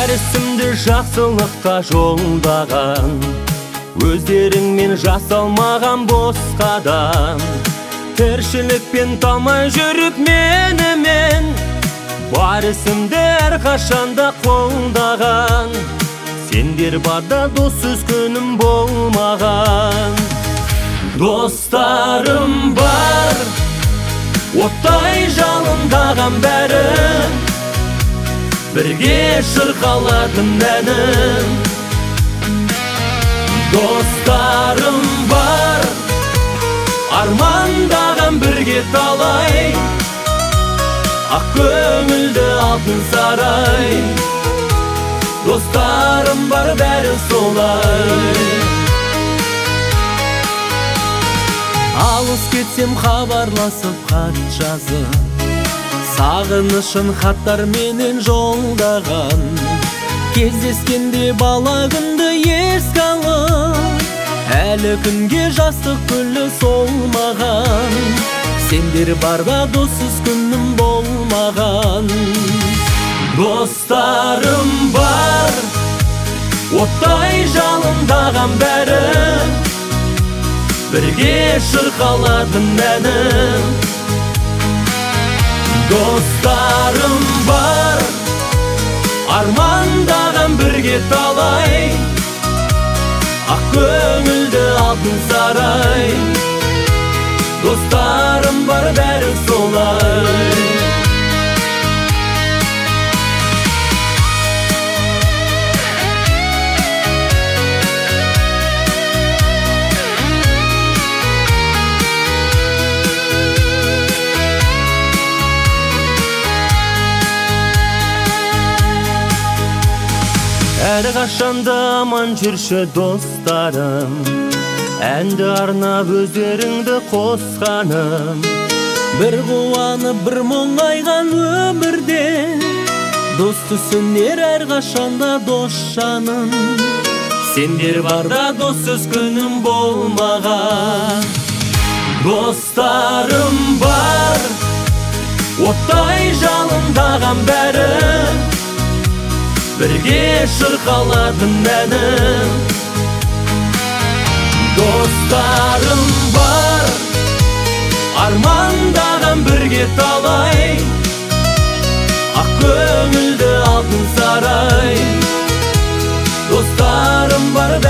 дәрісімді жақсылыққа жолдаған, өздеріңмен жасалмаған бос қадам. Тіршілікпен талмай жүріп менімен, бар ісімді әрқашанда қолдаған. Сендер барда доссыз күнім болмаған. Достарым бар, оттай жалындаған бәрі, бірге шырқалатын әнім. Достарым бар, армандаған бірге талай, ақ көңілді алтын сарай. Достарым бар бәрі солай. Алыс кетсем хабарласып хат жазып, сағынышын хаттар менен жолдаған. Кездескенде бала күнді еске алып, әлі күнге жастық гүлі солмаған. Сендер барда доссыз күнім болмаған. Достарым бар, оттай жалындаған бәрі, бірге шырқалатын әнім. Достарым бар, армандаған бірге талай, ақ көңілді алтын сарай. Достарым бар бәрі солай. Әрқашанда аман жүрші достарым, әнді арнап өздеріңді қосқаным. Бір қуанып бір мұңайған өмірде, дос түсінер әрқашанда дос жаным. Сендер барда доссыз күнім болмаған. Достарым бар, оттай жалындаған бәрі, бірге шырқалатын әнім. Достарым бар, армандаған бірге талай, ақ көңілді алтын сарай. Достарым бар